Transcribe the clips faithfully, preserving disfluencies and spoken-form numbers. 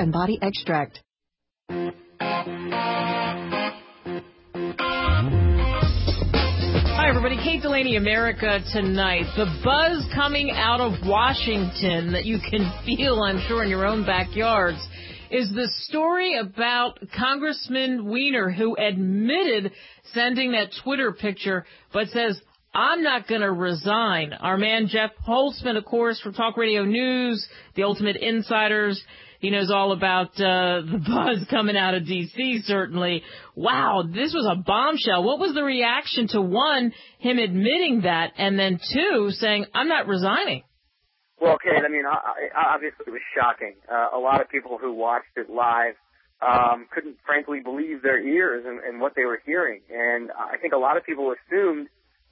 and Body Extract. Hi, everybody. Kate Delaney, America Tonight. The buzz coming out of Washington that you can feel, I'm sure, in your own backyards is the story about Congressman Weiner, who admitted sending that Twitter picture, but says, I'm not going to resign. Our man Jeff Holtzman, of course, from Talk Radio News, the Ultimate Insiders, he knows all about uh, the buzz coming out of D C, certainly. Wow, this was a bombshell. What was the reaction to, one, him admitting that, and then, two, saying, I'm not resigning? Well, Kate, I mean, obviously it was shocking. Uh, a lot of people who watched it live um, couldn't, frankly, believe their ears and, and what they were hearing. And I think a lot of people assumed,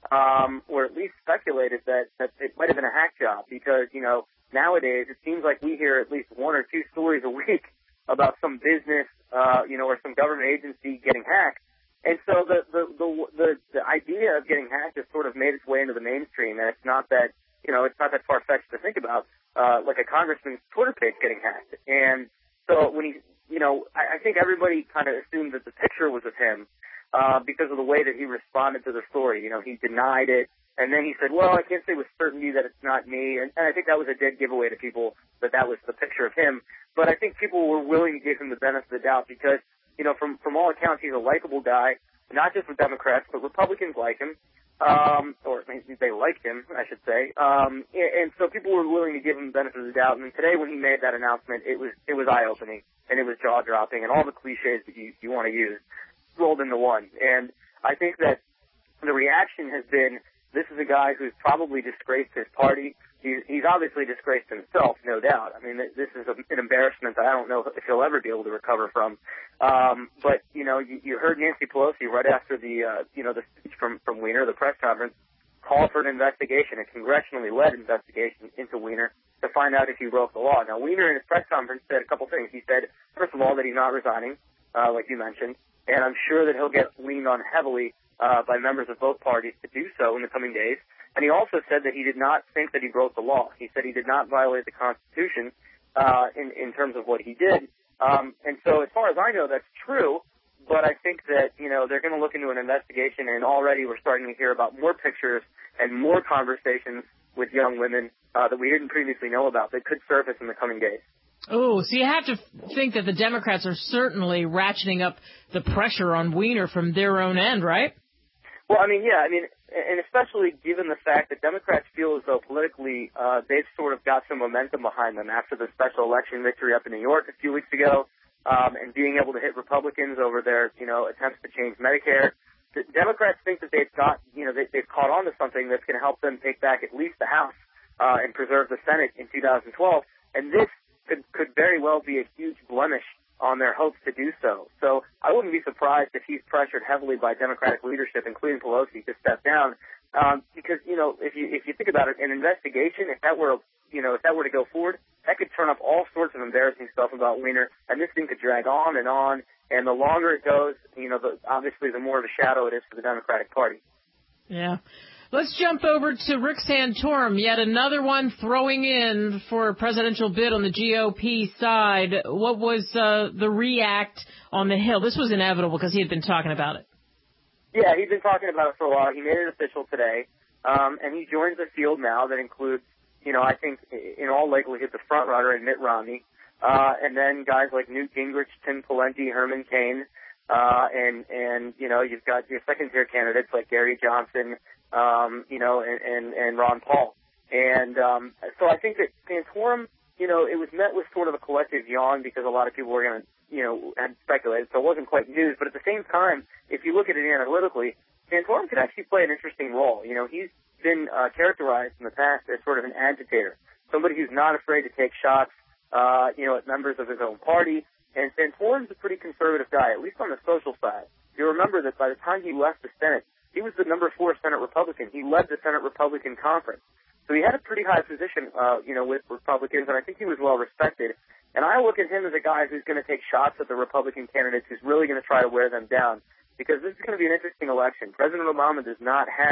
um, or at least speculated, that, that it might have been a hack job because, you know, nowadays it seems like we hear at least one or two stories a week about some business, uh, you know, or some government agency getting hacked. And so the, the, the, the, the idea of getting hacked has sort of made its way into the mainstream, and it's not that, you know, it's not that far-fetched to think about, uh, like a congressman's Twitter page getting hacked. And so when he, you know, I, I think everybody kind of assumed that the picture was of him, uh, because of the way that he responded to the story. You know, he denied it, and then he said, well, I can't say with certainty that it's not me. And, and I think that was a dead giveaway to people that that was the picture of him. But I think people were willing to give him the benefit of the doubt because, you know, from, from all accounts, he's a likable guy, not just with Democrats, but Republicans like him. Um, or maybe they liked him, I should say. Um, and so people were willing to give him the benefit of the doubt. And today when he made that announcement, it was, it was eye-opening and it was jaw-dropping and all the cliches that you, you want to use rolled into one. And I think that the reaction has been, this is a guy who's probably disgraced his party. He's, he's obviously disgraced himself, no doubt. I mean, this is a, an embarrassment that I don't know if he'll ever be able to recover from. Um, but, you know, you, you heard Nancy Pelosi right after the, uh, you know, the speech from, from Weiner, the press conference, call for an investigation, a congressionally led investigation into Weiner to find out if he broke the law. Now, Weiner in his press conference said a couple things. He said, first of all, that he's not resigning, uh, like you mentioned, and I'm sure that he'll get leaned on heavily uh, by members of both parties to do so in the coming days. And he also said that he did not think that he broke the law. He said he did not violate the Constitution uh, in, in terms of what he did. Um, and so as far as I know, that's true. But I think that, you know, they're going to look into an investigation, and already we're starting to hear about more pictures and more conversations with young women uh, that we didn't previously know about that could surface in the coming days. Oh, so you have to think that the Democrats are certainly ratcheting up the pressure on Weiner from their own end, right? Well, I mean, yeah, I mean, and especially given the fact that Democrats feel as though politically uh, they've sort of got some momentum behind them after the special election victory up in New York a few weeks ago, um, and being able to hit Republicans over their, you know, attempts to change Medicare. The Democrats think that they've got, you know, they, they've caught on to something that's going to help them take back at least the House uh, and preserve the Senate in two thousand twelve. And this could, could very well be a huge blemish on their hopes to do so. So I wouldn't be surprised if he's pressured heavily by Democratic leadership, including Pelosi, to step down. Um, because, you know, if you if you think about it, an investigation, if that were, you know, if that were to go forward, that could turn up all sorts of embarrassing stuff about Weiner, and this thing could drag on and on. And the longer it goes, you know, the, obviously the more of a shadow it is for the Democratic Party. Yeah. Let's jump over to Rick Santorum, yet another one throwing in for a presidential bid on the G O P side. What was uh, the react on the Hill? This was inevitable because he had been talking about it. Yeah, he's been talking about it for a while. He made it official today, um, and he joins a field now that includes, you know, I think in all likelihood the front runner in Mitt Romney, uh, and then guys like Newt Gingrich, Tim Pawlenty, Herman Cain, uh, and and you know you've got your second tier candidates like Gary Johnson. Um, you know, and, and, and Ron Paul. And um, so I think that Santorum, you know, it was met with sort of a collective yawn because a lot of people were going to, you know, had speculated, so it wasn't quite news. But at the same time, if you look at it analytically, Santorum could actually play an interesting role. You know, he's been uh, characterized in the past as sort of an agitator, somebody who's not afraid to take shots, uh, you know, at members of his own party. And Santorum's a pretty conservative guy, at least on the social side. You remember that by the time he left the Senate, he was the number four Senate Republican. He led the Senate Republican Conference. So he had a pretty high position, uh, you know, with Republicans, and I think he was well respected. And I look at him as a guy who's going to take shots at the Republican candidates, who's really going to try to wear them down, because this is going to be an interesting election. President Obama does not have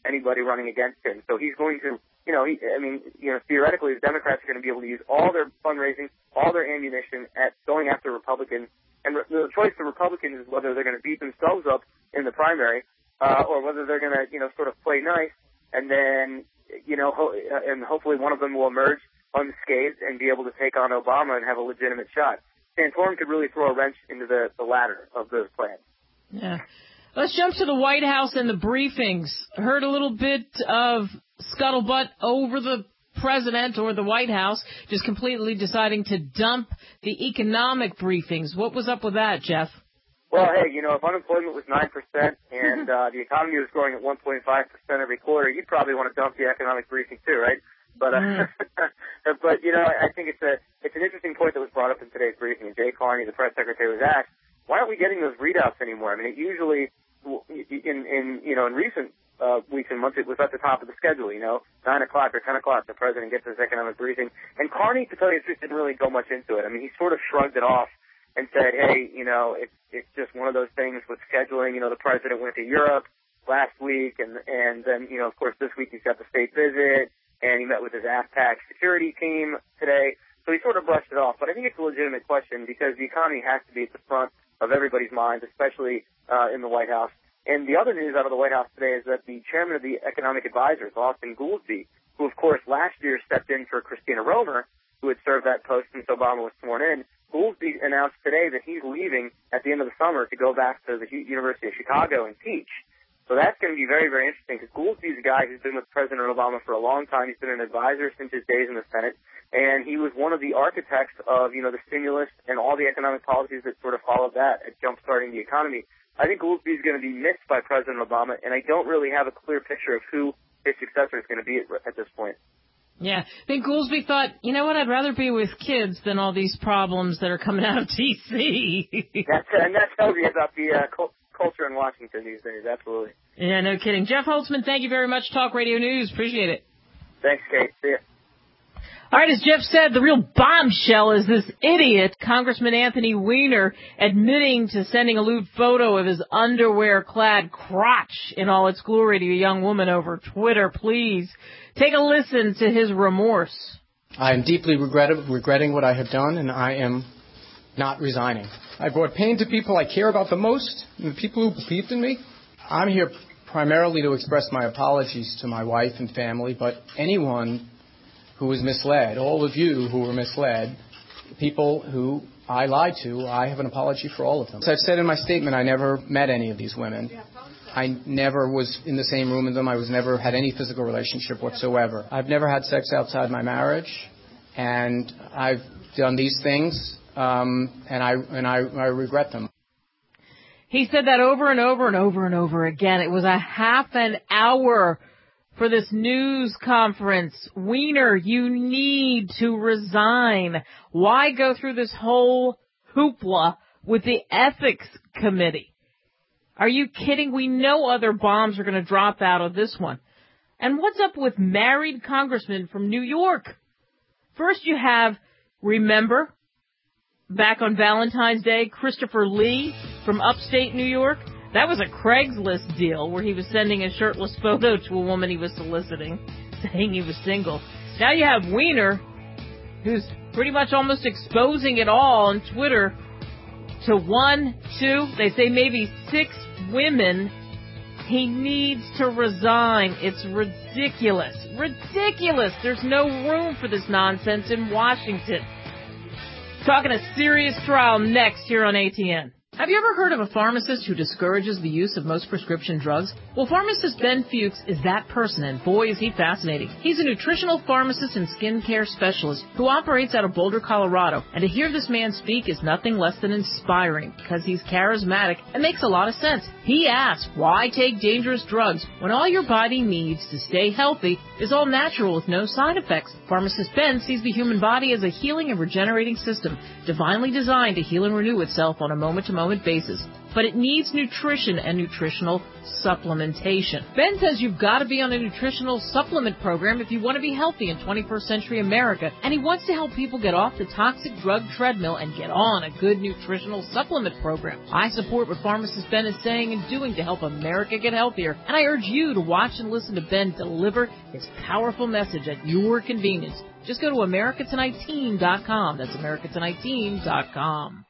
anybody running against him. So he's going to, you know, he, I mean, you know, theoretically, the Democrats are going to be able to use all their fundraising, all their ammunition at going after Republicans. And re- the choice for Republicans is whether they're going to beat themselves up in the primary uh, or whether they're going to, you know, sort of play nice and then, you know, ho- and hopefully one of them will emerge unscathed and be able to take on Obama and have a legitimate shot. Santorum could really throw a wrench into the, the latter of those plans. Yeah. Let's jump to the White House and the briefings. Heard a little bit of scuttlebutt over the president or the White House just completely deciding to dump the economic briefings. What was up with that, Jeff? Well, hey, you know, if unemployment was nine percent and uh, the economy was growing at one point five percent every quarter, you'd probably want to dump the economic briefing too, right? But, uh, mm. but you know, I think it's a it's an interesting point that was brought up in today's briefing. And Jay Carney, the press secretary, was asked, why aren't we getting those readouts anymore? I mean, it usually, in, in you know, in recent uh, weeks and months, it was at the top of the schedule, you know, nine o'clock or ten o'clock, the president gets his economic briefing. And Carney, to tell you the truth, didn't really go much into it. I mean, he sort of shrugged it off and said, hey, you know, it's it's just one of those things with scheduling. You know, the president went to Europe last week, and and then, you know, of course, this week he's got the state visit, and he met with his AFPAC security team today. So he sort of brushed it off. But I think it's a legitimate question because the economy has to be at the front of everybody's minds, especially uh, in the White House. And the other news out of the White House today is that the chairman of the Economic Advisors, Austin Goolsbee, who, of course, last year stepped in for Christina Romer, who had served that post since Obama was sworn in, Goolsbee announced today that he's leaving at the end of the summer to go back to the University of Chicago and teach. So that's going to be very, very interesting because Goolsbee's a guy who's been with President Obama for a long time. He's been an advisor since his days in the Senate, and he was one of the architects of, you know, the stimulus and all the economic policies that sort of followed that at jump-starting the economy. I think Goolsbee's going to be missed by President Obama, and I don't really have a clear picture of who his successor is going to be at, at this point. Yeah, I think Goolsbee thought, you know what, I'd rather be with kids than all these problems that are coming out of D C That's, and that tells you about the uh, cult- culture in Washington these days, absolutely. Yeah, no kidding. Jeff Holtzman, thank you very much. Talk Radio News. Appreciate it. Thanks, Kate. See ya. All right, as Jeff said, the real bombshell is this idiot, Congressman Anthony Weiner, admitting to sending a lewd photo of his underwear-clad crotch in all its glory to a young woman over Twitter. Please take a listen to his remorse. I am deeply regret- regretting what I have done, and I am not resigning. I brought pain to people I care about the most, and the people who believed in me. I'm here primarily to express my apologies to my wife and family, but anyone who was misled, all of you who were misled, people who I lied to, I have an apology for all of them. As I've said in my statement, I never met any of these women. I never was in the same room with them. I was never had any physical relationship whatsoever. I've never had sex outside my marriage, and I've done these things, um, and I and I, I regret them. He said that over and over and over and over again. It was a half an hour for this news conference. Weiner, you need to resign. Why go through this whole hoopla with the ethics committee? Are you kidding? We know other bombs are going to drop out of this one. And what's up with married congressmen from New York? First you have, remember, back on Valentine's Day, Christopher Lee from upstate New York? That was a Craigslist deal where he was sending a shirtless photo to a woman he was soliciting, saying he was single. Now you have Weiner, who's pretty much almost exposing it all on Twitter to one, two, they say maybe six women. He needs to resign. It's ridiculous. Ridiculous. There's no room for this nonsense in Washington. Talking a serious trial next here on A T N. Have you ever heard of a pharmacist who discourages the use of most prescription drugs? Well, pharmacist Ben Fuchs is that person, and boy, is he fascinating. He's a nutritional pharmacist and skincare specialist who operates out of Boulder, Colorado. And to hear this man speak is nothing less than inspiring because he's charismatic and makes a lot of sense. He asks, why take dangerous drugs when all your body needs to stay healthy is all natural with no side effects. Pharmacist Ben sees the human body as a healing and regenerating system, divinely designed to heal and renew itself on a moment-to-moment basis. But it needs nutrition and nutritional supplementation. Ben says you've got to be on a nutritional supplement program if you want to be healthy in twenty-first century America, and he wants to help people get off the toxic drug treadmill and get on a good nutritional supplement program. I support what Pharmacist Ben is saying and doing to help America get healthier, and I urge you to watch and listen to Ben deliver his powerful message at your convenience. Just go to America Tonight Team dot com. That's America Tonight Team dot com.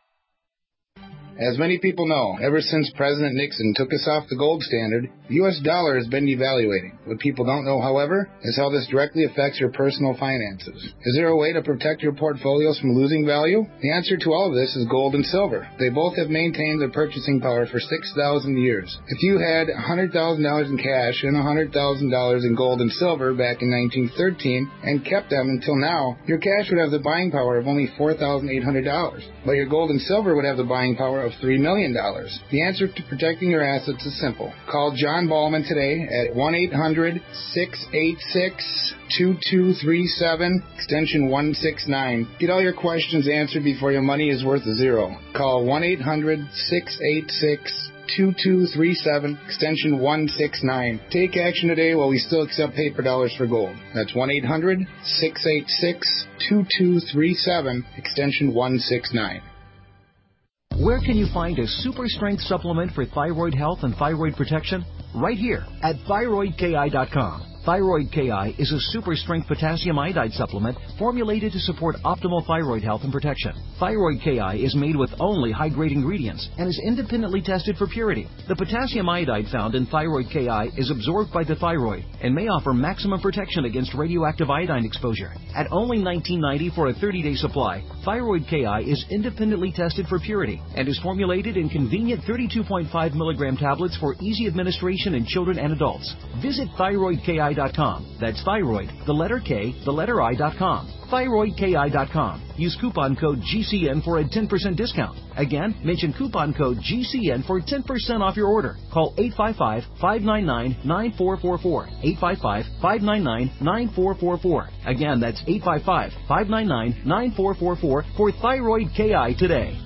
As many people know, ever since President Nixon took us off the gold standard, the U S dollar has been devaluating. What people don't know, however, is how this directly affects your personal finances. Is there a way to protect your portfolios from losing value? The answer to all of this is gold and silver. They both have maintained their purchasing power for six thousand years. If you had one hundred thousand dollars in cash and one hundred thousand dollars in gold and silver back in nineteen thirteen and kept them until now, your cash would have the buying power of only four thousand eight hundred dollars, but your gold and silver would have the buying power of three million dollars. The answer to protecting your assets is simple. Call John Ballman today at one eight hundred, six eight six, two two three seven, extension one six nine. Get all your questions answered before your money is worth a zero. Call one eight hundred, six eight six, two two three seven, extension one six nine. Take action today while we still accept paper dollars for gold. That's one eight hundred, six eight six, two two three seven, extension one six nine. Where can you find a super strength supplement for thyroid health and thyroid protection? Right here at thyroid k i dot com. Thyroid K I is a super strength potassium iodide supplement formulated to support optimal thyroid health and protection. Thyroid K I is made with only high-grade ingredients and is independently tested for purity. The potassium iodide found in Thyroid K I is absorbed by the thyroid and may offer maximum protection against radioactive iodine exposure. At only nineteen ninety dollars for a thirty-day supply, Thyroid K I is independently tested for purity and is formulated in convenient thirty-two point five milligram tablets for easy administration in children and adults. Visit thyroid k i dot com. That's thyroid, the letter K, the letter I dot com. thyroid k i dot com. Use coupon code G C N for a ten percent discount. Again, mention coupon code G C N for ten percent off your order. Call eight five five, five nine nine, nine four four four. eight five five, five nine nine, nine four four four. Again, that's eight five five, five nine nine, nine four four four for Thyroid K I today.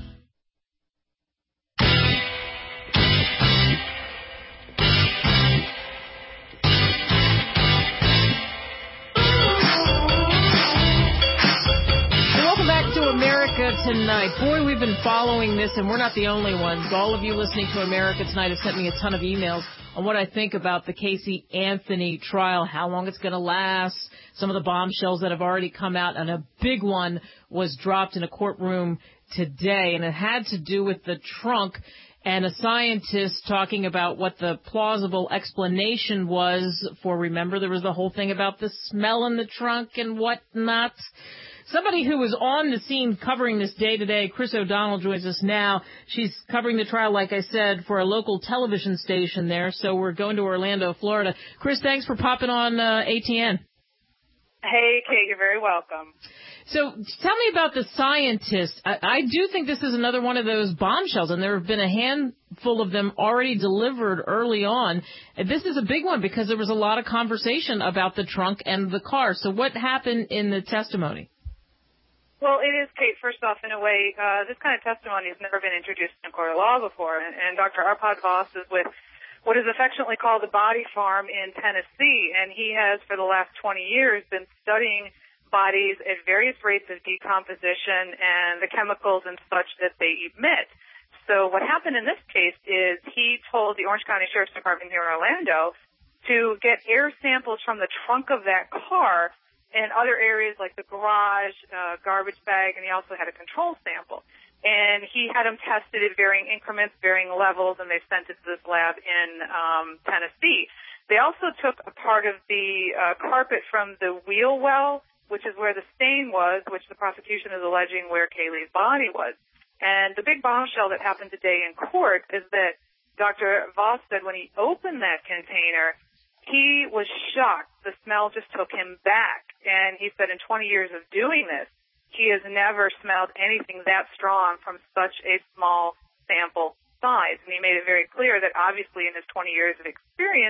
America Tonight. Boy, we've been following this, and we're not the only ones. All of you listening to America Tonight have sent me a ton of emails on what I think about the Casey Anthony trial, how long it's going to last, some of the bombshells that have already come out, and a big one was dropped in a courtroom today, and it had to do with the trunk and a scientist talking about what the plausible explanation was for, remember, there was the whole thing about the smell in the trunk and whatnot. Somebody who was on the scene covering this day-to-day, Chris O'Donnell, joins us now. She's covering the trial, like I said, for a local television station there, so we're going to Orlando, Florida. Chris, thanks for popping on uh, A T N. Hey, Kate, you're very welcome. So tell me about the scientist. I, I do think this is another one of those bombshells, and there have been a handful of them already delivered early on. And this is a big one because there was a lot of conversation about the trunk and the car. So what happened in the testimony? Well, it is, Kate, first off, in a way, uh, this kind of testimony has never been introduced in a court of law before, and, and Doctor Arpad Voss is with what is affectionately called the Body Farm in Tennessee, and he has, for the last twenty years, been studying bodies at various rates of decomposition and the chemicals and such that they emit. So what happened in this case is he told the Orange County Sheriff's Department here in Orlando to get air samples from the trunk of that car and other areas like the garage, uh, garbage bag, and he also had a control sample. And he had them tested at varying increments, varying levels, and they sent it to this lab in um, Tennessee. They also took a part of the uh, carpet from the wheel well, which is where the stain was, which the prosecution is alleging where Kaylee's body was. And the big bombshell that happened today in court is that Doctor Voss said when he opened that container, he was shocked. The smell just took him back. And he said in twenty years of doing this, he has never smelled anything that strong from such a small sample size. And he made it very clear that obviously in his twenty years of experience,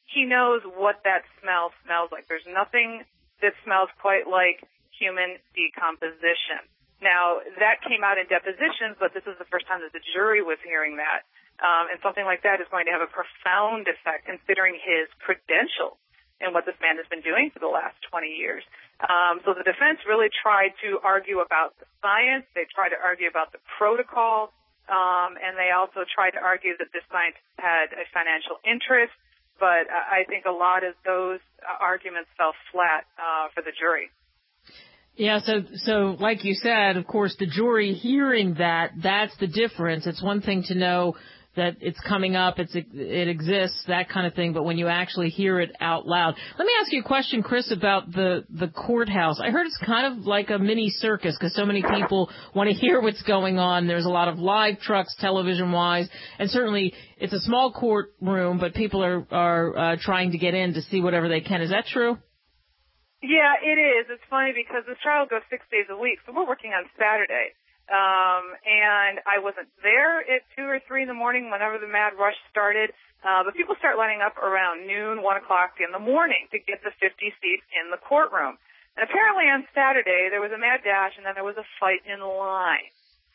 he knows what that smell smells like. There's nothing that smells quite like human decomposition. Now, that came out in depositions, but this is the first time that the jury was hearing that. Um, and something like that is going to have a profound effect considering his credentials and what this man has been doing for the last twenty years. Um, so the defense really tried to argue about the science. They tried to argue about the protocol. Um, and they also tried to argue that this scientist had a financial interest. But I think a lot of those arguments fell flat uh, for the jury. Yeah, so so like you said, of course, the jury hearing that, that's the difference. It's one thing to know that it's coming up, it's it exists, that kind of thing, but when you actually hear it out loud. Let me ask you a question, Chris, about the, the courthouse. I heard it's kind of like a mini circus because so many people want to hear what's going on. There's a lot of live trucks, television-wise, and certainly it's a small courtroom, but people are, are uh, trying to get in to see whatever they can. Is that true? Yeah, it is. It's funny because this trial goes six days a week, so we're working on Saturday. Um, and I wasn't there at two or three in the morning whenever the mad rush started. Uh, but people start lining up around noon, one o'clock in the morning to get the fifty seats in the courtroom. And apparently on Saturday there was a mad dash and then there was a fight in line.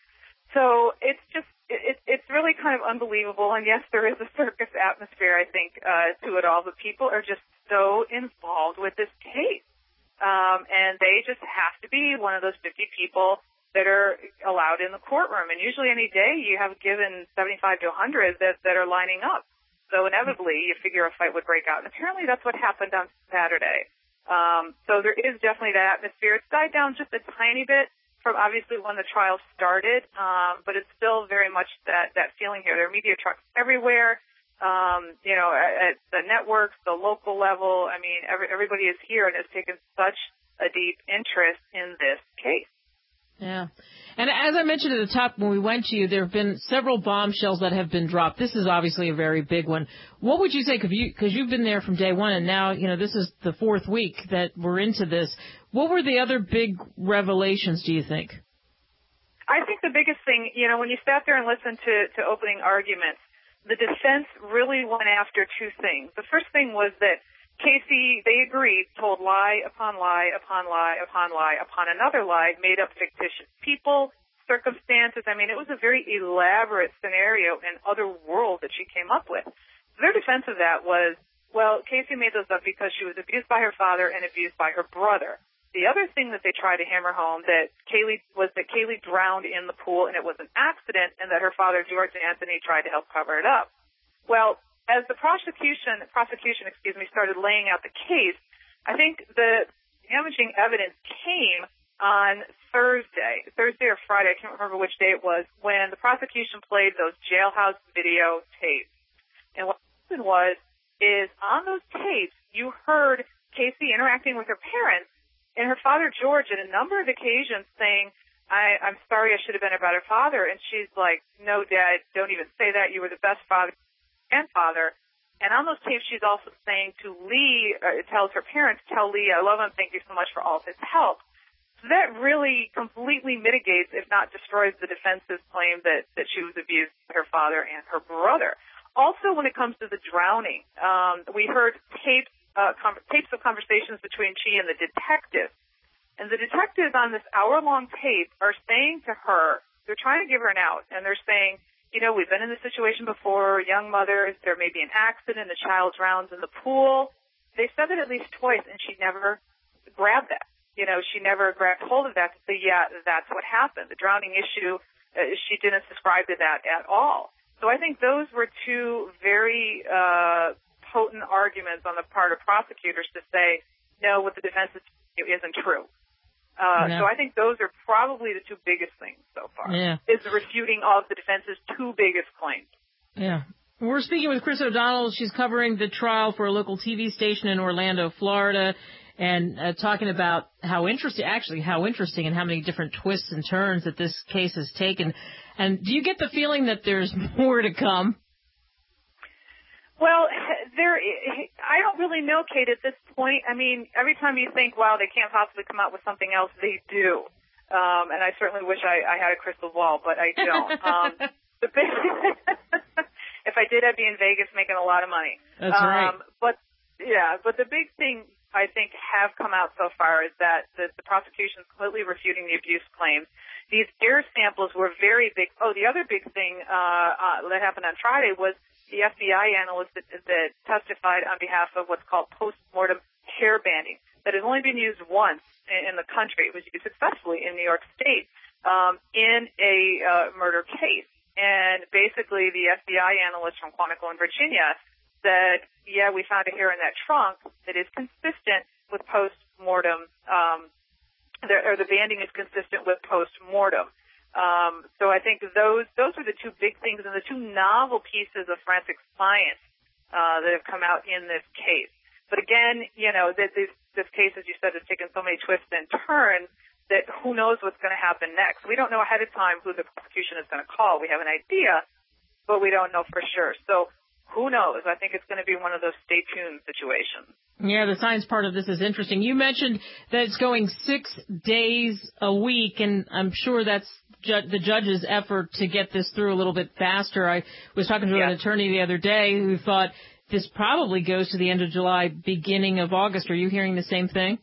So it's just, it, it's really kind of unbelievable. And yes, there is a circus atmosphere, I think, uh, to it all. But people are just so involved with this case. Um, and they just have to be one of those fifty people that are allowed in the courtroom. And usually any day you have given seventy-five to one hundred that, that are lining up. So inevitably you figure a fight would break out. And apparently that's what happened on Saturday. Um, so there is definitely that atmosphere. It's died down just a tiny bit from obviously when the trial started, um, but it's still very much that, that feeling here. There are media trucks everywhere, um, you know, at, at the networks, the local level. I mean, every, everybody is here and has taken such a deep interest in this case. Yeah. And as I mentioned at the top when we went to you, there have been several bombshells that have been dropped. This is obviously a very big one. What would you say, because you, you've been there from day one, and now, you know, this is the fourth week that we're into this. What were the other big revelations, do you think? I think the biggest thing, you know, when you sat there and listened to, to opening arguments, the defense really went after two things. The first thing was that Casey, they agreed, told lie upon lie upon lie upon lie upon another lie, made up fictitious people, circumstances. I mean, it was a very elaborate scenario and other world that she came up with. So their defense of that was, well, Casey made those up because she was abused by her father and abused by her brother. The other thing that they tried to hammer home that Kaylee was that Kaylee drowned in the pool and it was an accident, and that her father, George Anthony, tried to help cover it up. Well, as the prosecution, prosecution, excuse me, started laying out the case, I think the damaging evidence came on Thursday, Thursday or Friday, I can't remember which day it was, when the prosecution played those jailhouse video tapes. And what happened was, is on those tapes, you heard Casey interacting with her parents and her father, George, at a number of occasions saying, I, I'm sorry, I should have been a better father. And she's like, no, Dad, don't even say that. You were the best father and father. And on those tapes, she's also saying to Lee, uh, tells her parents, tell Lee, I love him, thank you so much for all of his help. So that really completely mitigates, if not destroys, the defense's claim that, that she was abused by her father and her brother. Also, when it comes to the drowning, um, we heard tapes, uh, com- tapes of conversations between she and the detective. And the detectives on this hour-long tape are saying to her, they're trying to give her an out, and they're saying, you know, we've been in this situation before, young mother, there may be an accident, a child drowns in the pool. They said that at least twice, and she never grabbed that. You know, she never grabbed hold of that to say, yeah, that's what happened. The drowning issue, uh, she didn't subscribe to that at all. So I think those were two very uh, potent arguments on the part of prosecutors to say, no, what the defense is isn't true. Uh, yeah. So I think those are probably the two biggest things so far, yeah. is the refuting of the defense's two biggest claims. Yeah. We're speaking with Chris O'Donnell. She's covering the trial for a local T V station in Orlando, Florida, and uh, talking about how interesting, actually how interesting and how many different twists and turns that this case has taken. And do you get the feeling that there's more to come? Well, there, I don't really know, Kate, at this point. I mean, every time you think, wow, they can't possibly come out with something else, they do. Um, and I certainly wish I, I had a crystal ball, but I don't. Um, the big, if I did, I'd be in Vegas making a lot of money. That's um, right. But, yeah, but the big thing I think have come out so far is that the, the prosecution is completely refuting the abuse claims. These air samples were very big. Oh, the other big thing uh, uh, that happened on Friday was the F B I analyst that, that testified on behalf of what's called post-mortem hair banding that has only been used once in, in the country. It was used successfully in New York State um, in a uh, murder case. And basically, the F B I analyst from Quantico in Virginia said, yeah, we found a hair in that trunk that is consistent with post-mortem, um, the, or the banding is consistent with post-mortem. Um, so I think those those are the two big things and the two novel pieces of forensic science uh, that have come out in this case. But again, you know, this, this case, as you said, has taken so many twists and turns that who knows what's going to happen next. We don't know ahead of time who the prosecution is going to call. We have an idea, but we don't know for sure. So who knows? I think it's going to be one of those stay tuned situations. Yeah, the science part of this is interesting. You mentioned that it's going six days a week, and I'm sure that's ju- the judge's effort to get this through a little bit faster. I was talking to yeah. an attorney the other day who thought this probably goes to the end of July, beginning of August. Are you hearing the same thing?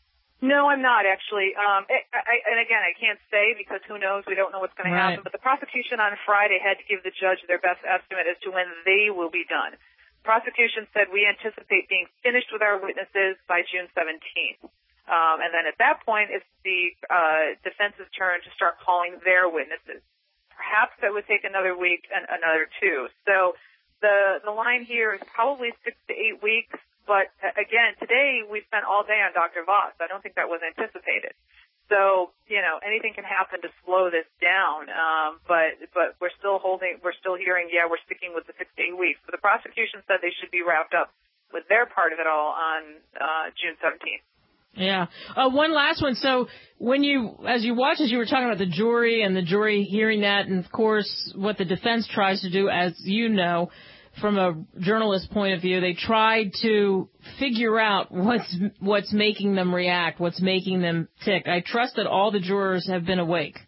No, I'm not actually. Um, I, I, and again, I can't say because who knows? We don't know what's going to right. happen. But the prosecution on Friday had to give the judge their best estimate as to when they will be done. The prosecution said we anticipate being finished with our witnesses by June seventeenth. Um, and then at that point, it's the uh, defense's turn to start calling their witnesses. Perhaps that would take another week and another two. So the the line here is probably six to eight weeks. But again, today we spent all day on Doctor Voss. I don't think that was anticipated. So, you know, anything can happen to slow this down. Um, but, but we're still holding, we're still hearing, yeah, we're sticking with the six to eight weeks. But the prosecution said they should be wrapped up with their part of it all on, uh, June seventeenth. Yeah. Uh, one last one. So when you, as you watch, as you were talking about the jury and the jury hearing that, and of course what the defense tries to do, as you know, from a journalist point of view, they tried to figure out what's what's making them react, what's making them tick. I trust that all the jurors have been awake.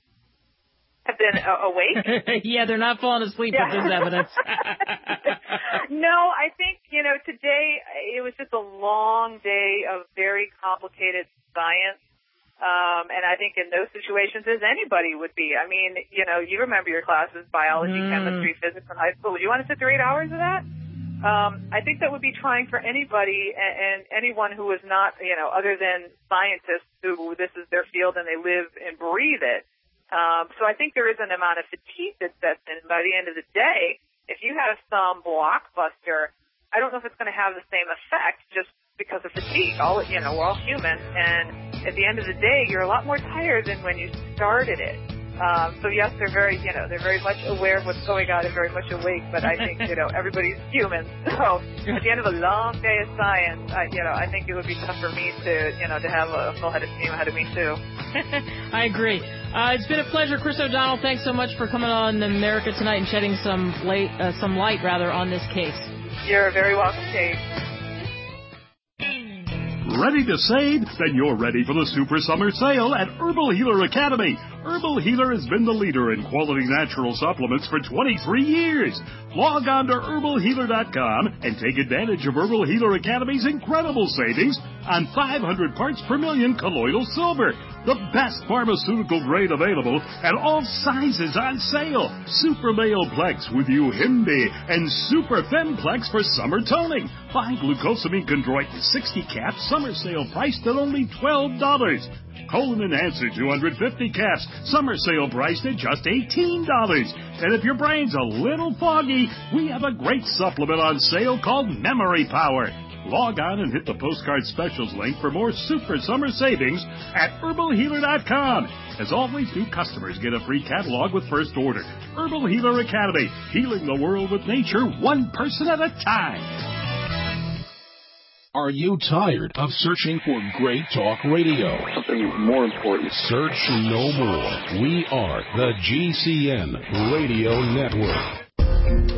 Have been uh, awake? Yeah, they're not falling asleep yeah. with this evidence. No, I think, you know, today it was just a long day of very complicated science. Um, and I think in those situations, as anybody would be. I mean, you know, you remember your classes, biology, mm. chemistry, physics in high school. Would you want to sit through eight hours of that? Um, I think that would be trying for anybody and, and anyone who is not, you know, other than scientists who this is their field and they live and breathe it. Um, so I think there is an amount of fatigue that sets in. By the end of the day, if you have some blockbuster, I don't know if it's going to have the same effect just because of fatigue. All, you know, we're all human, and at the end of the day, you're a lot more tired than when you started it. Um, so yes, they're very, you know, they're very much aware of what's going on and very much awake. But I think, you know, everybody's human. So at the end of a long day of science, I, you know, I think it would be tough for me to, you know, to have a full head of steam ahead of me too. I agree. Uh, it's been a pleasure, Chris O'Donnell. Thanks so much for coming on America Tonight and shedding some light, uh, some light rather, on this case. You're very welcome, Kate. Ready to save? Then you're ready for the Super Summer Sale at Herbal Healer Academy. Herbal Healer has been the leader in quality natural supplements for twenty-three years. Log on to herbal healer dot com and take advantage of Herbal Healer Academy's incredible savings on five hundred parts per million colloidal silver, the best pharmaceutical grade available, and all sizes on sale. Super Male Plex with Uhimbi and Super Femplex for summer toning. Buy glucosamine chondroitin sixty caps, summer sale priced at only twelve dollars. Colon Enhancer two hundred fifty caps, summer sale priced at just eighteen dollars. And if your brain's a little foggy, we have a great supplement on sale called Memory Power. Log on and hit the postcard specials link for more super summer savings at herbal healer dot com. As always, new customers get a free catalog with first order. Herbal Healer Academy, healing the world with nature one person at a time. Are you tired of searching for great talk radio? Something more important. Search no more. We are the G C N Radio Network. G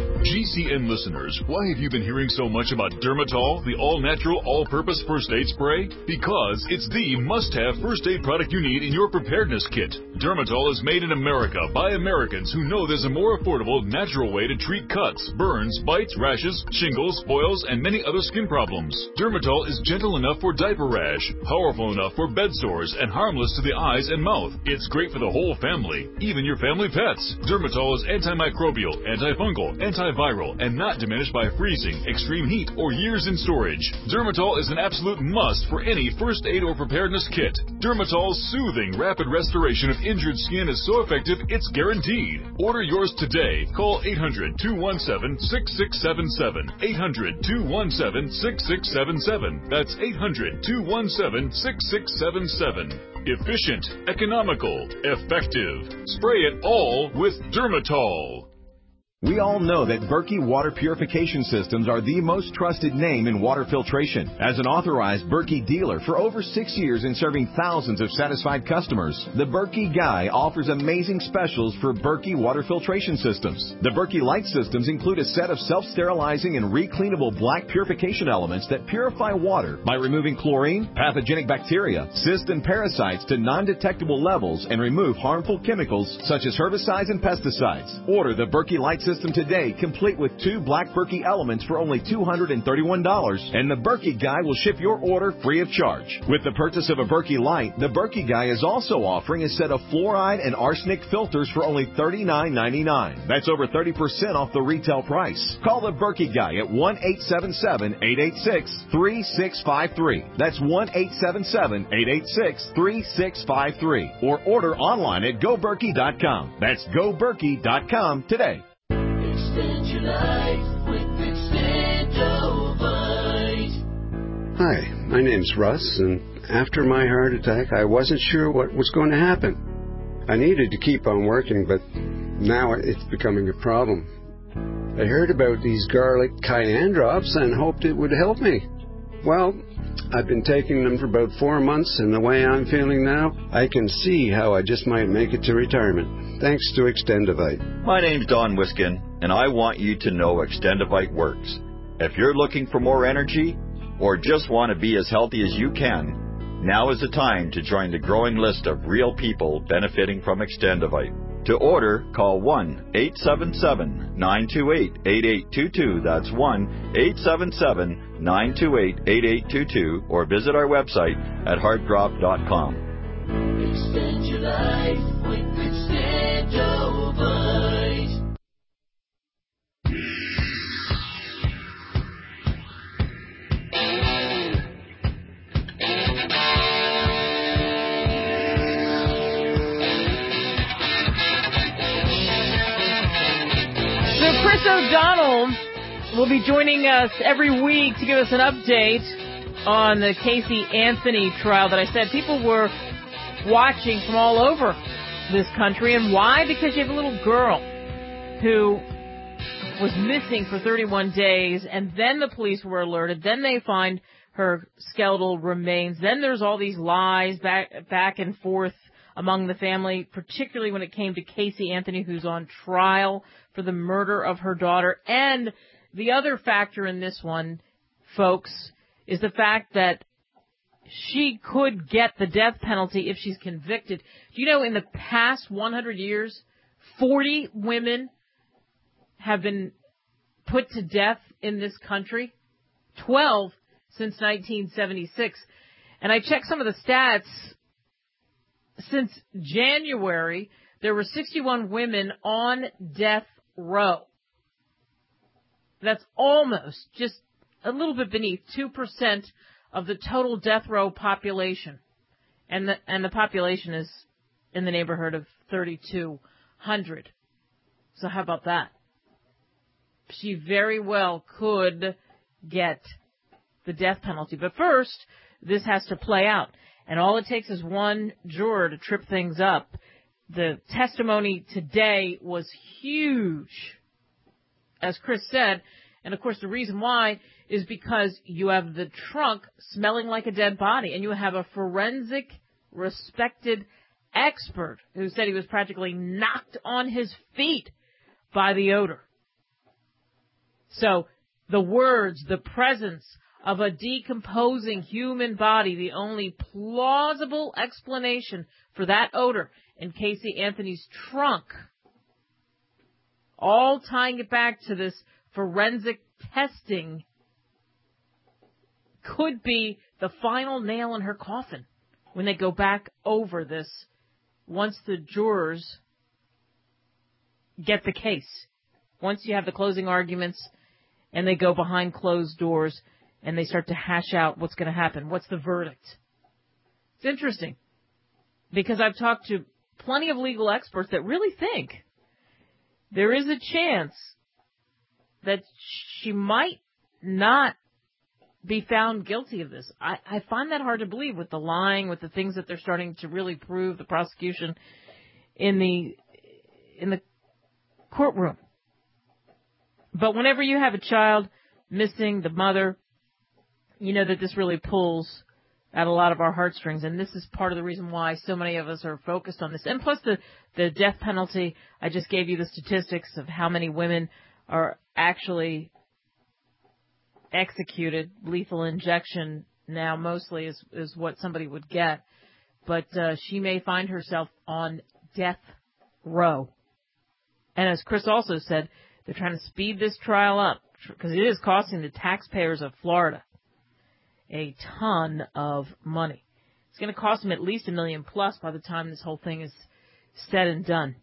C N listeners, why have you been hearing so much about Dermatol, the all-natural, all-purpose first aid spray? Because it's the must-have first aid product you need in your preparedness kit. Dermatol is made in America by Americans who know there's a more affordable, natural way to treat cuts, burns, bites, rashes, shingles, boils, and many other skin problems. Dermatol is gentle enough for diaper rash, powerful enough for bed sores, and harmless to the eyes and mouth. It's great for the whole family, even your family pets. Dermatol is antimicrobial, antifungal, antiviral, and not diminished by freezing, extreme heat, or years in storage. Dermatol is an absolute must for any first aid or preparedness kit. Dermatol's soothing, rapid restoration of injured skin is so effective, it's guaranteed. Order yours today. Call eight hundred, two one seven, six six seven seven. eight hundred, two one seven, six six seven seven. That's eight hundred, two one seven, six six seven seven. Efficient, economical, effective. Spray it all with Dermatol. We all know that Berkey Water Purification Systems are the most trusted name in water filtration. As an authorized Berkey dealer for over six years and serving thousands of satisfied customers, the Berkey Guy offers amazing specials for Berkey Water Filtration Systems. The Berkey Light Systems include a set of self-sterilizing and recleanable black purification elements that purify water by removing chlorine, pathogenic bacteria, cysts, and parasites to non-detectable levels and remove harmful chemicals such as herbicides and pesticides. Order the Berkey Light System System today, complete with two black Berkey elements for only two hundred thirty-one dollars, and the Berkey Guy will ship your order free of charge. With the purchase of a Berkey Light, the Berkey Guy is also offering a set of fluoride and arsenic filters for only thirty-nine ninety-nine. That's over thirty percent off the retail price. Call the Berkey Guy at one eight seven seven, eight eight six, three six five three. That's one eight seven seven, eight eight six, three six five three. Or order online at go berkey dot com. That's go berkey dot com today. Extend your life with Extendovite. Hi, my name's Russ, and after my heart attack, I wasn't sure what was going to happen. I needed to keep on working, but now it's becoming a problem. I heard about these garlic cayenne drops and hoped it would help me. Well, I've been taking them for about four months, and the way I'm feeling now, I can see how I just might make it to retirement. Thanks to Extendovite. My name's Don Wiskin, and I want you to know Extendovite works. If you're looking for more energy, or just want to be as healthy as you can, now is the time to join the growing list of real people benefiting from Extendovite. To order, call one eight seven seven, nine two eight, eight eight two two. That's one eight seven seven, nine two eight, eight eight two two, or visit our website at heartdrop dot com. Extend your life with Extendovite. Chris O'Donnell will be joining us every week to give us an update on the Casey Anthony trial that I said people were watching from all over this country. And why? Because you have a little girl who was missing for thirty-one days, and then the police were alerted. Then they find her skeletal remains. Then there's all these lies back, back and forth among the family, particularly when it came to Casey Anthony, who's on trial for the murder of her daughter. And the other factor in this one, folks, is the fact that she could get the death penalty if she's convicted. Do you know in the past one hundred years, forty women have been put to death in this country? twelve since nineteen seventy-six. And I checked some of the stats. Since January, there were sixty-one women on death row. That's almost, just a little bit beneath two percent of the total death row population. And the, and the population is in the neighborhood of thirty-two hundred. So how about that? She very well could get the death penalty. But first, this has to play out. And all it takes is one juror to trip things up. The testimony today was huge, as Chris said. And, of course, the reason why is because you have the trunk smelling like a dead body, and you have a forensic, respected expert who said he was practically knocked on his feet by the odor. So the words, the presence of a decomposing human body, the only plausible explanation for that odor in Casey Anthony's trunk, all tying it back to this forensic testing, could be the final nail in her coffin when they go back over this once the jurors get the case. Once you have the closing arguments and they go behind closed doors and they start to hash out what's going to happen. What's the verdict? It's interesting because I've talked to plenty of legal experts that really think there is a chance that she might not be found guilty of this. I, I find that hard to believe with the lying, with the things that they're starting to really prove, the prosecution in the in the courtroom. But whenever you have a child missing, the mother, you know that this really pulls at a lot of our heartstrings, and this is part of the reason why so many of us are focused on this. And plus the, the death penalty, I just gave you the statistics of how many women are actually executed. Lethal injection now mostly is, is what somebody would get. But uh, she may find herself on death row. And as Chris also said, they're trying to speed this trial up because it is costing the taxpayers of Florida a ton of money. It's going to cost them at least a million plus by the time this whole thing is said and done.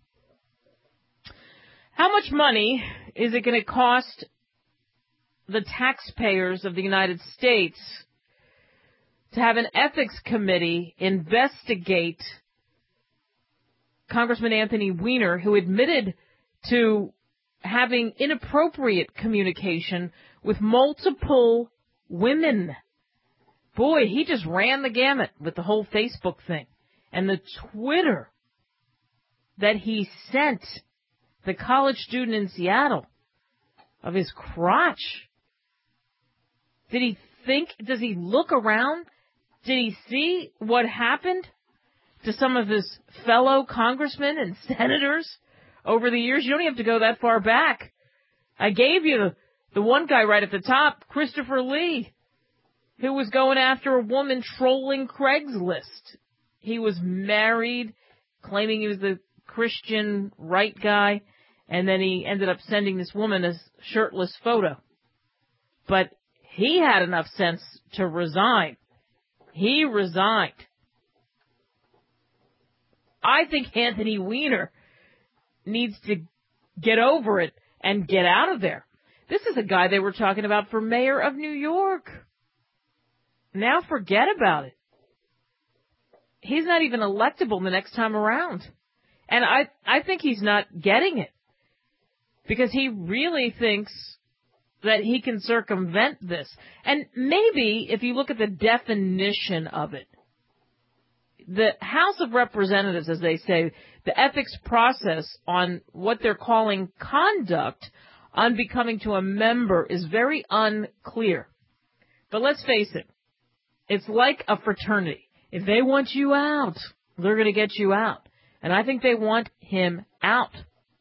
How much money is it going to cost the taxpayers of the United States to have an ethics committee investigate Congressman Anthony Weiner, who admitted to having inappropriate communication with multiple women? Boy, he just ran the gamut with the whole Facebook thing and the Twitter that he sent the college student in Seattle of his crotch. Did he think, does he look around? Did he see what happened to some of his fellow congressmen and senators over the years? You don't even have to go that far back. I gave you the, the one guy right at the top, Christopher Lee, who was going after a woman trolling Craigslist. He was married, claiming he was the Christian right guy, and then he ended up sending this woman a shirtless photo. But he had enough sense to resign. He resigned. I think Anthony Weiner needs to get over it and get out of there. This is a guy they were talking about for mayor of New York. Now forget about it. He's not even electable the next time around. And I, I think he's not getting it. Because he really thinks that he can circumvent this. And maybe, if you look at the definition of it, the House of Representatives, as they say, the ethics process on what they're calling conduct unbecoming to a member is very unclear. But let's face it, it's like a fraternity. If they want you out, they're going to get you out. And I think they want him out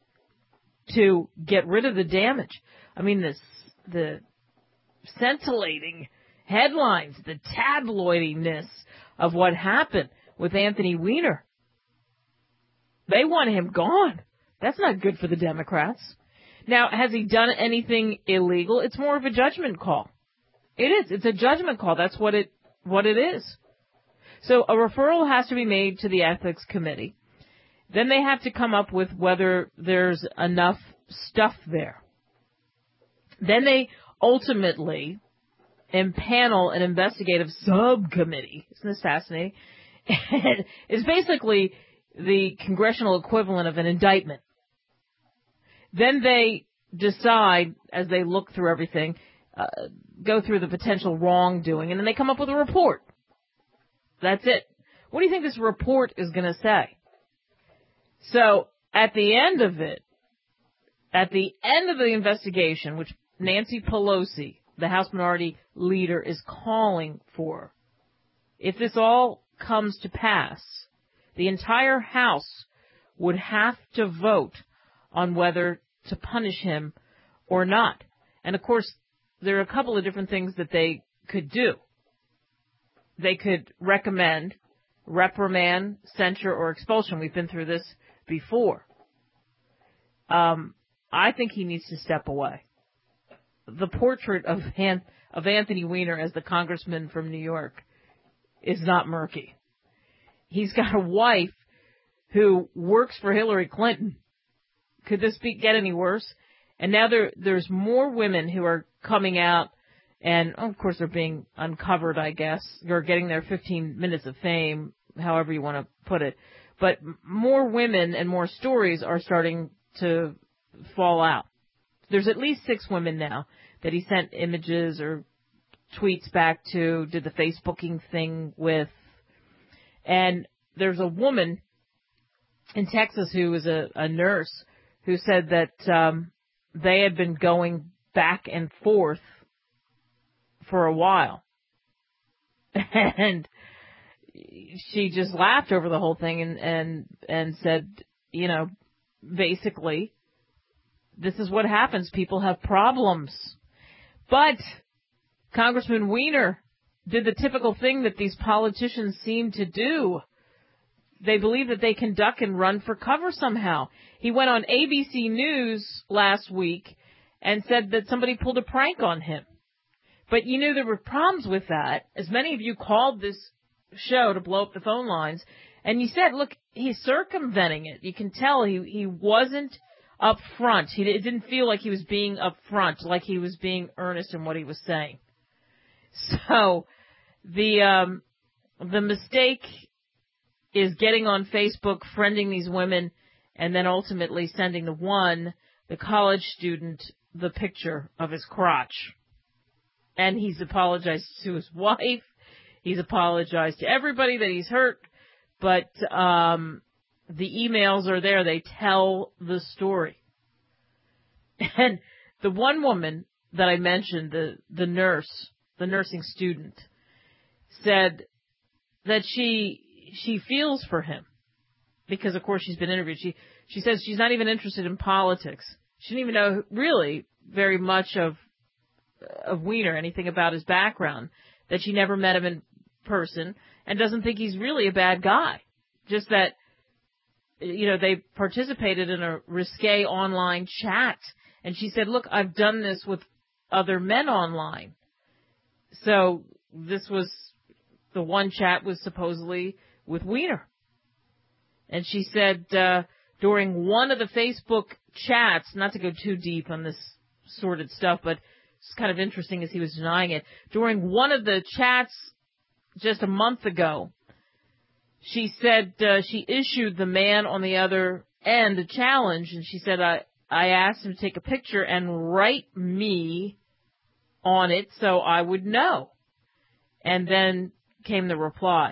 to get rid of the damage. I mean, this, the scintillating headlines, the tabloidiness of what happened with Anthony Weiner. They want him gone. That's not good for the Democrats. Now, has he done anything illegal? It's more of a judgment call. It is. It's a judgment call. That's what it what it is. So a referral has to be made to the ethics committee. Then they have to come up with whether there's enough stuff there. Then they ultimately impanel an investigative subcommittee. Isn't this fascinating? It's basically the congressional equivalent of an indictment. Then they decide, as they look through everything, uh, go through the potential wrongdoing, and then they come up with a report. That's it. What do you think this report is going to say? So, at the end of it, at the end of the investigation, which Nancy Pelosi, the House Minority Leader, is calling for, if this all comes to pass, the entire House would have to vote on whether to punish him or not. And, of course, there are a couple of different things that they could do. They could recommend, reprimand, censure, or expulsion. We've been through this before. Um, I think he needs to step away. The portrait of Han- of Anthony Weiner as the congressman from New York is not murky. He's got a wife who works for Hillary Clinton. Could this be, get any worse? And now there there's more women who are coming out, and oh, of course they're being uncovered, I guess. You're getting their fifteen minutes of fame, however you want to put it. But more women and more stories are starting to fall out. There's at least six women now that he sent images or tweets back to, did the Facebooking thing with. And there's a woman in Texas who is a, a nurse who said that um, they had been going back and forth for a while. And she just laughed over the whole thing and, and, and said, you know, basically, this is what happens. People have problems. But Congressman Weiner did the typical thing that these politicians seem to do. They believe that they can duck and run for cover somehow. He went on A B C News last week and said that somebody pulled a prank on him. But you knew there were problems with that, as many of you called this show to blow up the phone lines, and you said, look, he's circumventing it. You can tell he, he wasn't up front. He, it didn't feel like he was being up front, like he was being earnest in what he was saying. So the um, the mistake is getting on Facebook, friending these women, and then ultimately sending the one, the college student, the picture of his crotch. And he's apologized to his wife. He's apologized to everybody that he's hurt. But um, the emails are there. They tell the story. And the one woman that I mentioned, the, the nurse, the nursing student, said that she she feels for him because, of course, she's been interviewed. She she says she's not even interested in politics. She didn't even know really very much of of Weiner, anything about his background, that she never met him in person and doesn't think he's really a bad guy. Just that, you know, they participated in a risque online chat. And she said, look, I've done this with other men online. So this was, the one chat was supposedly with Weiner. And she said, uh, during one of the Facebook chats, not to go too deep on this sordid stuff, but it's kind of interesting as he was denying it. During one of the chats just a month ago, she said uh, she issued the man on the other end a challenge, and she said, I, I asked him to take a picture and write me on it so I would know. And then came the reply.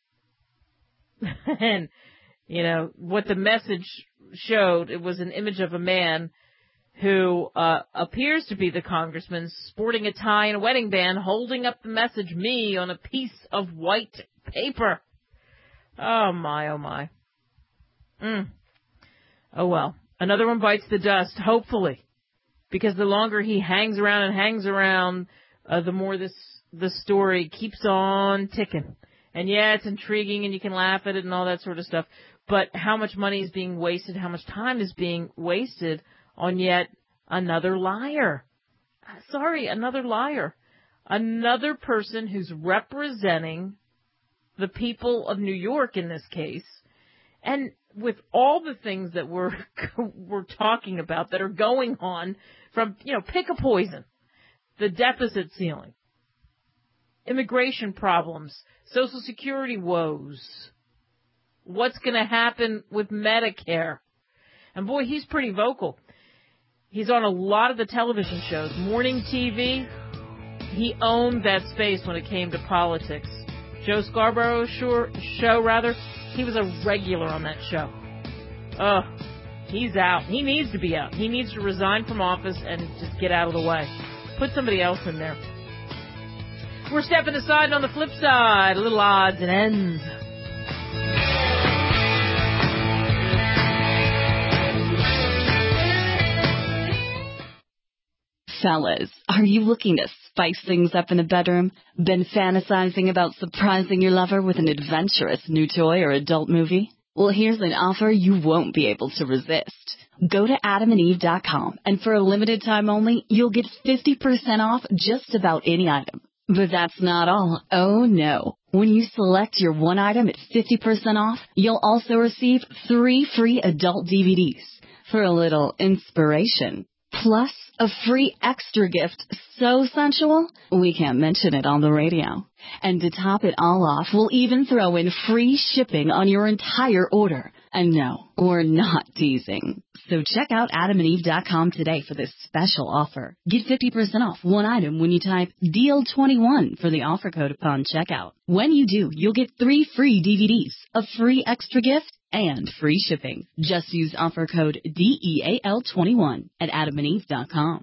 And, you know, what the message showed, it was an image of a man who uh, appears to be the congressman, sporting a tie and a wedding band, holding up the message, me, on a piece of white paper. Oh, my, oh, my. Mm. Oh, well. Another one bites the dust, hopefully, because the longer he hangs around and hangs around, uh, the more this the story keeps on ticking. And, yeah, it's intriguing, and you can laugh at it and all that sort of stuff, but how much money is being wasted, how much time is being wasted on yet another liar. Sorry, another liar. Another person who's representing the people of New York in this case. And with all the things that we're we're talking about that are going on, from, you know, pick a poison, the deficit ceiling, immigration problems, Social Security woes, what's going to happen with Medicare. And boy, he's pretty vocal. He's on a lot of the television shows. Morning T V, he owned that space when it came to politics. Joe Scarborough's show, show, rather, he was a regular on that show. Ugh, he's out. He needs to be out. He needs to resign from office and just get out of the way. Put somebody else in there. We're stepping aside, and on the flip side, a little odds and ends. Fellas, are you looking to spice things up in the bedroom? Been fantasizing about surprising your lover with an adventurous new toy or adult movie? Well, here's an offer you won't be able to resist. Go to adam and eve dot com, and for a limited time only, you'll get fifty percent off just about any item. But that's not all. Oh, no. When you select your one item at fifty percent off, you'll also receive three free adult D V Ds for a little inspiration. Plus, a free extra gift so sensual, we can't mention it on the radio. And to top it all off, we'll even throw in free shipping on your entire order. And no, we're not teasing. So check out adam and eve dot com today for this special offer. Get fifty percent off one item when you type D L twenty-one for the offer code upon checkout. When you do, you'll get three free D V Ds, a free extra gift, and free shipping. Just use offer code D E A L twenty-one at adam and eve dot com.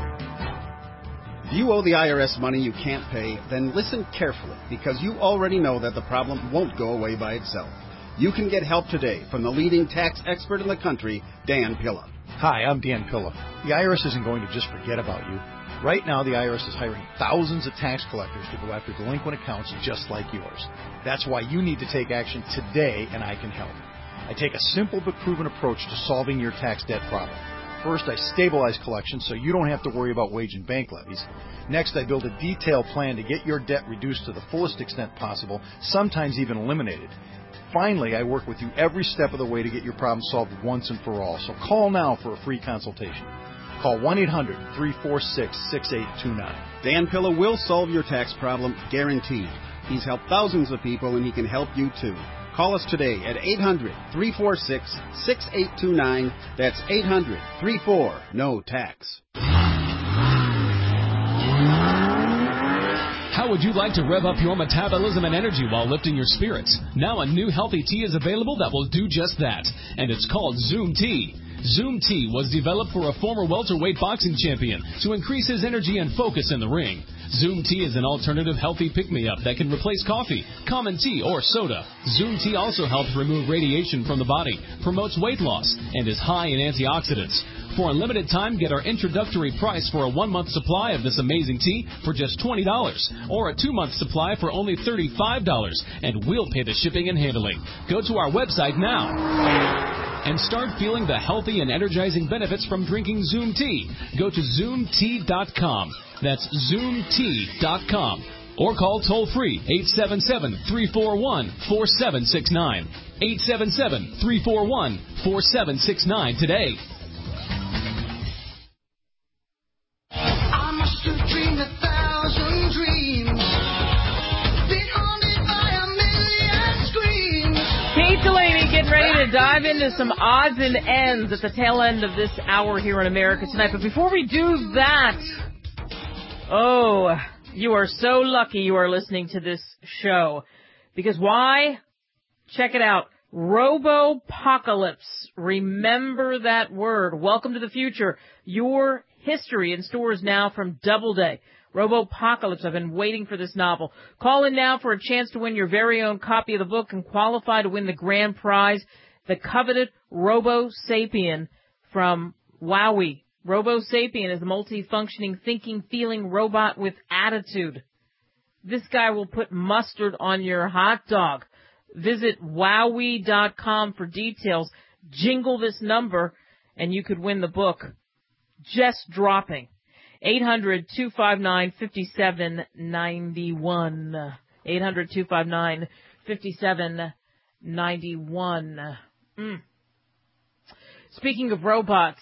If you owe the I R S money you can't pay, then listen carefully, because you already know that the problem won't go away by itself. You can get help today from the leading tax expert in the country, Dan Pilla. Hi, I'm Dan Pilla. The I R S isn't going to just forget about you. Right now, the I R S is hiring thousands of tax collectors to go after delinquent accounts just like yours. That's why you need to take action today, and I can help. I take a simple but proven approach to solving your tax debt problem. First, I stabilize collections so you don't have to worry about wage and bank levies. Next, I build a detailed plan to get your debt reduced to the fullest extent possible, sometimes even eliminated. Finally, I work with you every step of the way to get your problem solved once and for all. So call now for a free consultation. Call one eight hundred three four six six eight two nine. Dan Pilla will solve your tax problem, guaranteed. He's helped thousands of people, and he can help you too. Call us today at eight hundred three four six six eight two nine. That's eight hundred three four N O tax. How would you like to rev up your metabolism and energy while lifting your spirits? Now a new healthy tea is available that will do just that, and it's called Zoom Tea. Zoom Tea was developed for a former welterweight boxing champion to increase his energy and focus in the ring. Zoom Tea is an alternative healthy pick-me-up that can replace coffee, common tea, or soda. Zoom Tea also helps remove radiation from the body, promotes weight loss, and is high in antioxidants. For a limited time, get our introductory price for a one-month supply of this amazing tea for just twenty dollars, or a two-month supply for only thirty-five dollars, and we'll pay the shipping and handling. Go to our website now and start feeling the healthy and energizing benefits from drinking Zoom Tea. Go to zoom tea dot com. That's zoom tea dot com. Or call toll-free eight seven seven, three four one, four seven six nine. eight seven seven, three four one, four seven six nine today. I must have dreamed a thousand dreams. Been haunted by a million screams. Kate Delaney getting ready to dive into some odds and ends at the tail end of this hour here in America Tonight. But before we do that, oh, you are so lucky you are listening to this show. Because why? Check it out. Robopocalypse. Remember that word. Welcome to the future. Your history in stores now from Doubleday. Robopocalypse. I've been waiting for this novel. Call in now for a chance to win your very own copy of the book and qualify to win the grand prize, the coveted Robo Sapien from WowWee. Robo Sapien is a multi-functioning, thinking, feeling robot with attitude. This guy will put mustard on your hot dog. Visit wowee dot com for details. Jingle this number, and you could win the book. Just dropping. eight hundred, two five nine, five seven nine one. eight hundred, two five nine, five seven nine one. Mm. Speaking of robots,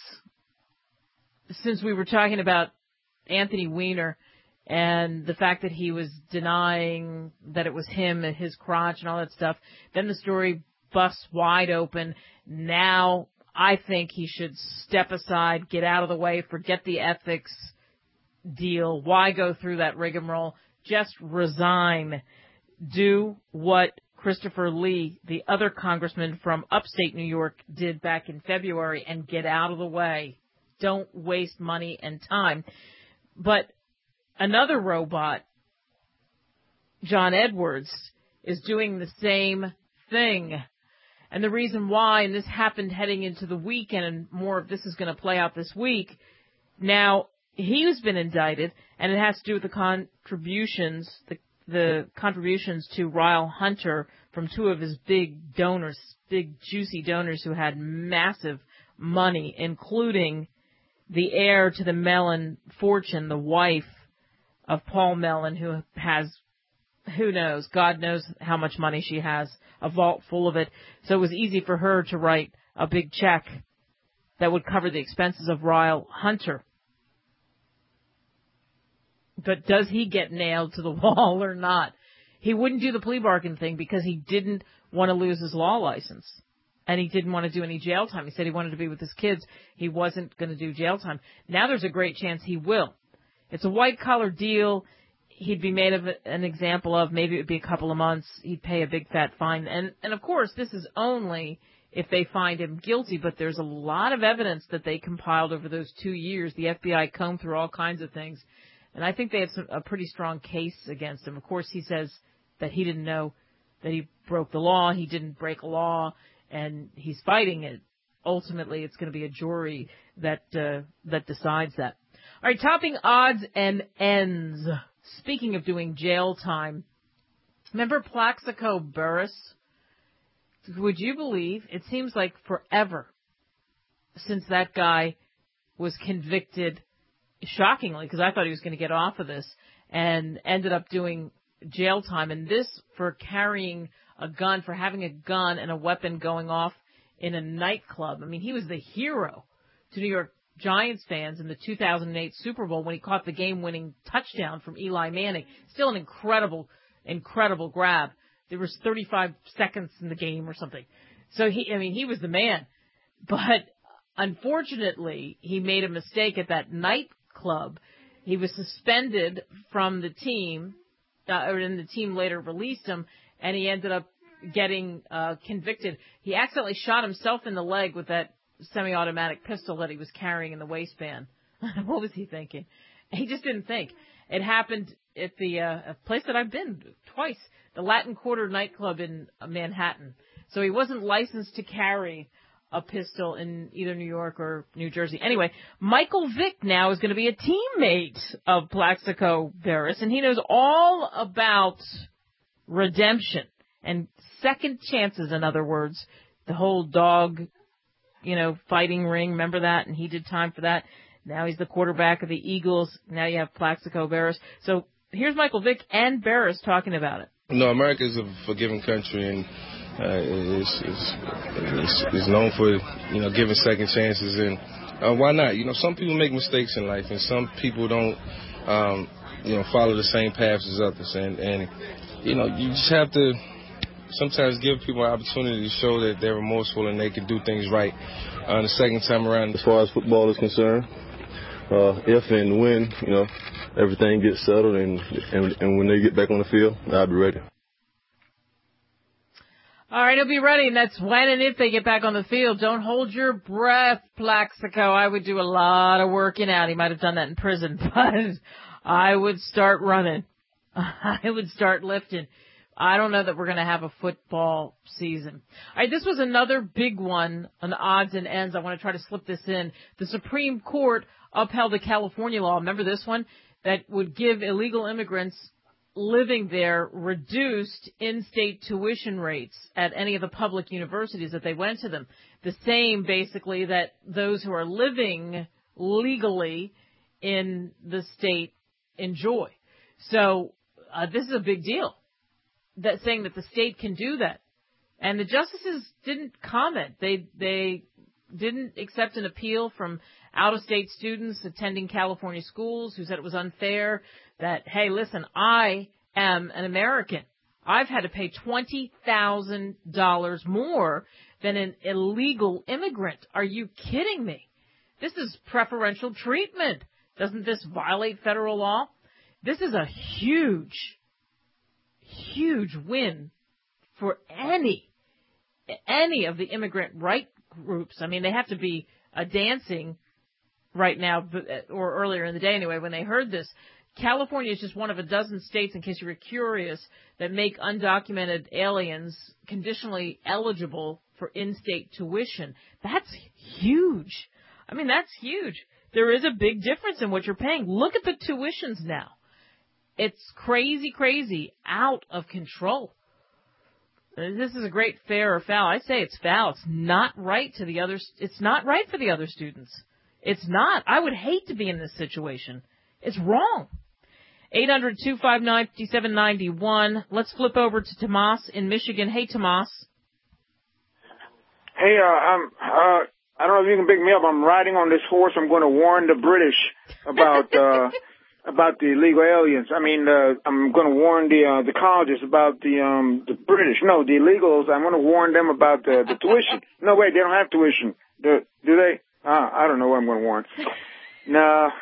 since we were talking about Anthony Weiner and the fact that he was denying that it was him and his crotch and all that stuff, then the story busts wide open. Now I think he should step aside, get out of the way, forget the ethics deal. Why go through that rigmarole? Just resign. Do what Christopher Lee, the other congressman from upstate New York, did back in February and get out of the way. Don't waste money and time. But another robot, John Edwards, is doing the same thing. And the reason why, and this happened heading into the weekend, and more of this is going to play out this week, now he's been indicted, and it has to do with the contributions, the, the contributions to Ryle Hunter from two of his big donors, big juicy donors who had massive money, including the heir to the Mellon fortune, the wife of Paul Mellon, who has, who knows, God knows how much money she has, a vault full of it. So it was easy for her to write a big check that would cover the expenses of Ryle Hunter. But does he get nailed to the wall or not? He wouldn't do the plea bargain thing because he didn't want to lose his law license. And he didn't want to do any jail time. He said he wanted to be with his kids. He wasn't going to do jail time. Now there's a great chance he will. It's a white-collar deal. He'd be made of an example of. Maybe it would be a couple of months. He'd pay a big fat fine. And, and of course, this is only if they find him guilty. But there's a lot of evidence that they compiled over those two years. The F B I combed through all kinds of things. And I think they have some, a pretty strong case against him. Of course, he says that he didn't know that he broke the law. He didn't break a law. And he's fighting it. Ultimately, it's going to be a jury that uh, that decides that. All right, topping odds and ends. Speaking of doing jail time, remember Plaxico Burress? Would you believe it seems like forever since that guy was convicted, shockingly, because I thought he was going to get off of this, and ended up doing jail time. And this for carrying a gun, for having a gun and a weapon going off in a nightclub. I mean, he was the hero to New York Giants fans in the two thousand eight Super Bowl when he caught the game-winning touchdown from Eli Manning. Still an incredible, incredible grab. There was thirty-five seconds in the game or something. So he, I mean, he was the man. But unfortunately, he made a mistake at that nightclub. He was suspended from the team, uh, or and the team later released him, and he ended up getting uh, convicted. He accidentally shot himself in the leg with that semi-automatic pistol that he was carrying in the waistband. What was he thinking? He just didn't think. It happened at the uh, a place that I've been twice, the Latin Quarter nightclub in Manhattan. So he wasn't licensed to carry a pistol in either New York or New Jersey. Anyway, Michael Vick now is going to be a teammate of Plaxico Burress, and he knows all about redemption and second chances, in other words. The whole dog, you know, fighting ring, remember that? And he did time for that. Now he's the quarterback of the Eagles. Now you have Plaxico Burress. So here's Michael Vick and Burress talking about it. No, America is a forgiving country, and uh, it's, it's, it's, it's known for, you know, giving second chances. And uh, why not? You know, some people make mistakes in life, and some people don't, um, you know, follow the same paths as others. And, and, you know, you just have to sometimes give people an opportunity to show that they're remorseful and they can do things right uh, the second time around. As far as football is concerned, uh, if and when, you know, everything gets settled and, and and when they get back on the field, I'll be ready. All right, he'll be ready, and that's when and if they get back on the field. Don't hold your breath, Plaxico. I would do a lot of working out. He might have done that in prison, but I would start running. I would start lifting. I don't know that we're going to have a football season. All right, this was another big one on the odds and ends. I want to try to slip this in. The Supreme Court upheld a California law. Remember this one? That would give illegal immigrants living there reduced in-state tuition rates at any of the public universities that they went to them. The same, basically, that those who are living legally in the state enjoy. So uh, this is a big deal. That saying that the state can do that. And the justices didn't comment. They they didn't accept an appeal from out-of-state students attending California schools who said it was unfair that, hey, listen, I am an American. I've had to pay twenty thousand dollars more than an illegal immigrant. Are you kidding me? This is preferential treatment. Doesn't this violate federal law? This is a huge huge win for any, any of the immigrant right groups. I mean, they have to be uh, dancing right now, or earlier in the day anyway, when they heard this. California is just one of a dozen states, in case you were curious, that make undocumented aliens conditionally eligible for in-state tuition. That's huge. I mean, that's huge. there is a big difference in what you're paying. Look at the tuitions now. It's crazy, crazy, out of control. This is a great fair or foul. I say it's foul. It's not right to the others. It's not right for the other students. It's not. I would hate to be in this situation. It's wrong. eight hundred, two five nine, five seven nine one. Let's flip over to Tomas in Michigan. Hey, Tomas. Hey, uh, I'm, uh, I don't know if you can pick me up. I'm riding on this horse. I'm going to warn the British about, uh, about the illegal aliens. I mean, uh, I'm going to warn the, uh, the colleges about the, um, the British. No, the illegals. I'm going to warn them about the, the tuition. No, wait, they don't have tuition. Do, do they? Uh, I don't know what I'm going to warn. No.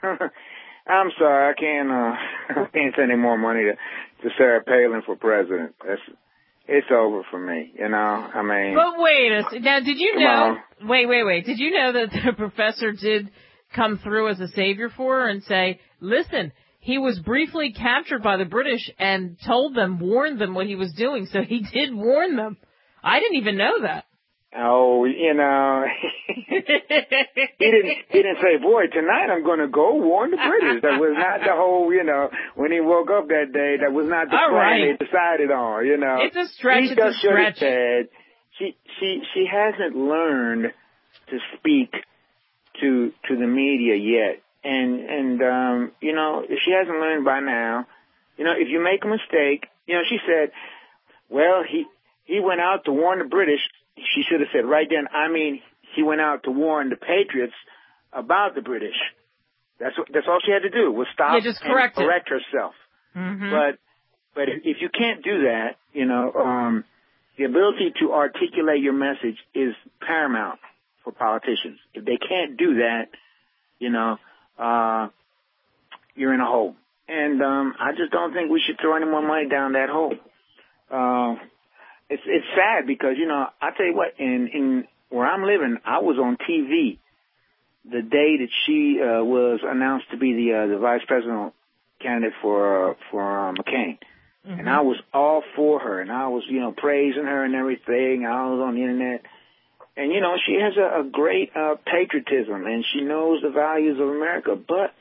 I'm sorry, I can't, uh, I can't send any more money to, to Sarah Palin for president. That's, it's over for me, you know, I mean. But wait a second. Now, did you come know, on. wait, wait, wait, did you know that the professor did come through as a savior for her and say, listen, he was briefly captured by the British and told them, warned them what he was doing, so he did warn them. I didn't even know that. Oh, you know, he didn't, he didn't say, boy, tonight I'm going to go warn the British. That was not the whole, you know, when he woke up that day, that was not the All plan right. they decided on, you know. It's a stretch, He it's just a should have stretch. said, she, she, she hasn't learned to speak to, to the media yet. And, and, um, you know, if she hasn't learned by now, you know, if you make a mistake, you know, she said, well, he, he went out to warn the British. She should have said right then, I mean, he went out to warn the Patriots about the British. That's what, that's all she had to do was stop Yeah, just correct and it. correct herself. Mm-hmm. But but if, if you can't do that, you know, um, the ability to articulate your message is paramount for politicians. If they can't do that, you know, uh, you're in a hole. And um, I just don't think we should throw any more money down that hole. Uh, It's it's sad because, you know, I tell you what, in, in where I'm living, I was on T V the day that she uh, was announced to be the uh, the vice presidential candidate for uh, for uh, McCain, mm-hmm. and I was all for her, and I was, you know, praising her and everything. I was on the internet, and you know, she has a, a great uh, patriotism, and she knows the values of America. But,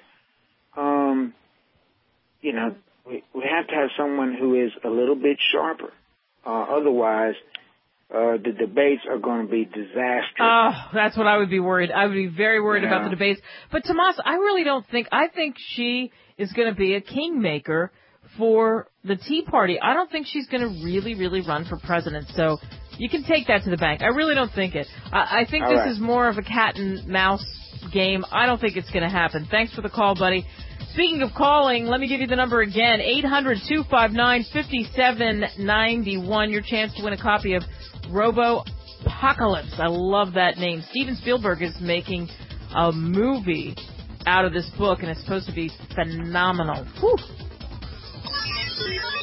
um, you know, we we have to have someone who is a little bit sharper. Uh, otherwise, uh, the debates are going to be disastrous. Oh, that's what I would be worried. I would be very worried Yeah. about the debates. But, Tomas, I really don't think, I think she is going to be a kingmaker for the Tea Party. I don't think she's going to really, really run for president. So you can take that to the bank. I really don't think it. I, I think All this right. is more of a cat and mouse game. I don't think it's going to happen. Thanks for the call, buddy. Speaking of calling, let me give you the number again, eight hundred, two five nine, five seven nine one, your chance to win a copy of Robo-Apocalypse. I love that name. Steven Spielberg is making a movie out of this book, and it's supposed to be phenomenal. Whew.